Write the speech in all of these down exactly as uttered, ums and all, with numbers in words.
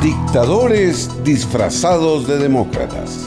Dictadores disfrazados de demócratas.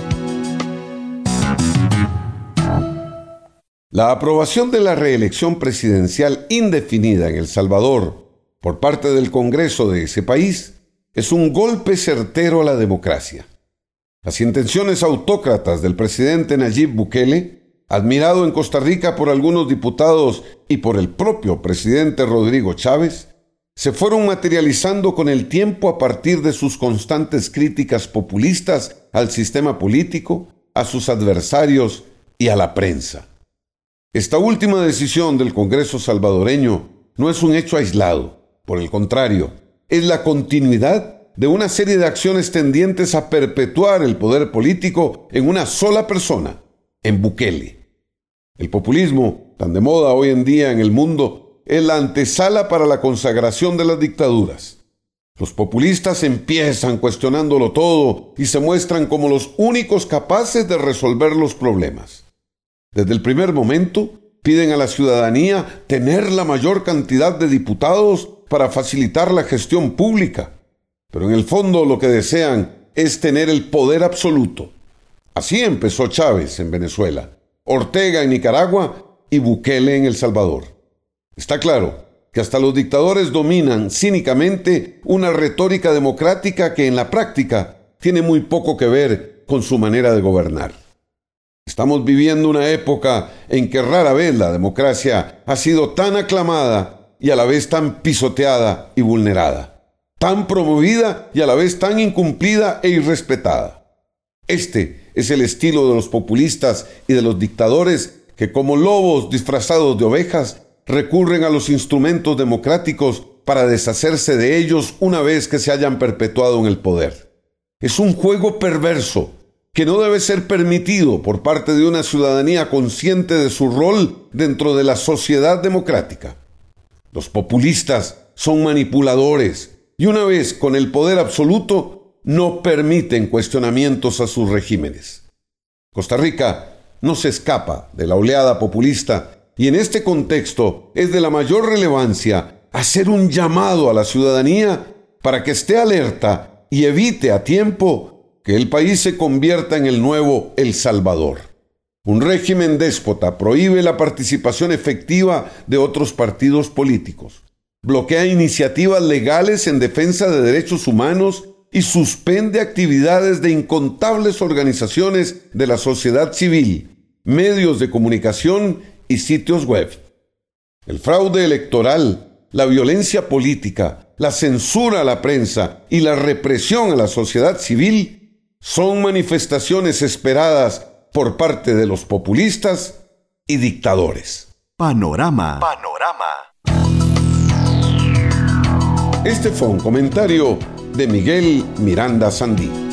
La aprobación de la reelección presidencial indefinida en El Salvador por parte del Congreso de ese país es un golpe certero a la democracia. Las intenciones autócratas del presidente Nayib Bukele, admirado en Costa Rica por algunos diputados y por el propio presidente Rodrigo Chávez, se fueron materializando con el tiempo a partir de sus constantes críticas populistas al sistema político, a sus adversarios y a la prensa. Esta última decisión del Congreso salvadoreño no es un hecho aislado. Por el contrario, es la continuidad de una serie de acciones tendientes a perpetuar el poder político en una sola persona, en Bukele. El populismo, tan de moda hoy en día en el mundo, es la antesala para la consagración de las dictaduras. Los populistas empiezan cuestionándolo todo y se muestran como los únicos capaces de resolver los problemas. Desde el primer momento, piden a la ciudadanía tener la mayor cantidad de diputados para facilitar la gestión pública. Pero en el fondo lo que desean es tener el poder absoluto. Así empezó Chávez en Venezuela, Ortega en Nicaragua y Bukele en El Salvador. Está claro que hasta los dictadores dominan cínicamente una retórica democrática que en la práctica tiene muy poco que ver con su manera de gobernar. Estamos viviendo una época en que rara vez la democracia ha sido tan aclamada y a la vez tan pisoteada y vulnerada, tan promovida y a la vez tan incumplida e irrespetada. Este es el estilo de los populistas y de los dictadores que, como lobos disfrazados de ovejas, recurren a los instrumentos democráticos para deshacerse de ellos una vez que se hayan perpetuado en el poder. Es un juego perverso que no debe ser permitido por parte de una ciudadanía consciente de su rol dentro de la sociedad democrática. Los populistas son manipuladores y una vez con el poder absoluto no permiten cuestionamientos a sus regímenes. Costa Rica no se escapa de la oleada populista y en este contexto es de la mayor relevancia hacer un llamado a la ciudadanía para que esté alerta y evite a tiempo que el país se convierta en el nuevo El Salvador. Un régimen déspota prohíbe la participación efectiva de otros partidos políticos, bloquea iniciativas legales en defensa de derechos humanos y suspende actividades de incontables organizaciones de la sociedad civil, medios de comunicación y sitios web. El fraude electoral, la violencia política, la censura a la prensa y la represión a la sociedad civil son manifestaciones esperadas por parte de los populistas y dictadores. Panorama. Panorama. Este fue un comentario de Miguel Miranda Sandí.